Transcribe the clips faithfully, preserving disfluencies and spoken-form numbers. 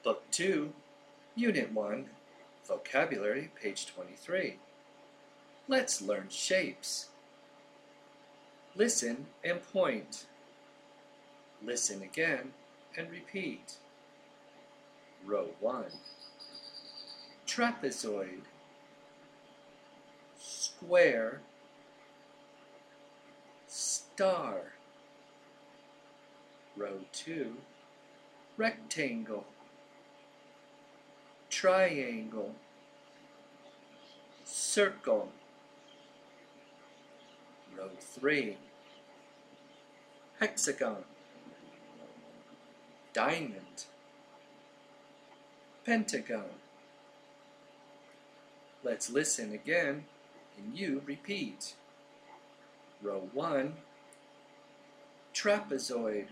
Book two, Unit one, Vocabulary, page twenty-three. Let's learn shapes. Listen and point. Listen again and repeat. Row one. Trapezoid. Square. Star. Row two. Rectangle. Triangle. Circle. Row three. Hexagon. Diamond. Pentagon. Let's listen again and you repeat. Row one. Trapezoid.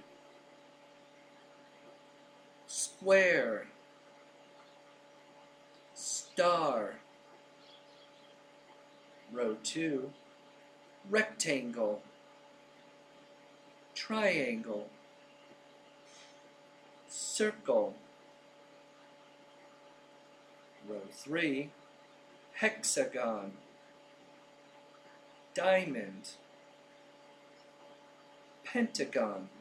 Square. Star. Row two. Rectangle. Triangle. Circle. Row three. Hexagon. Diamond. Pentagon.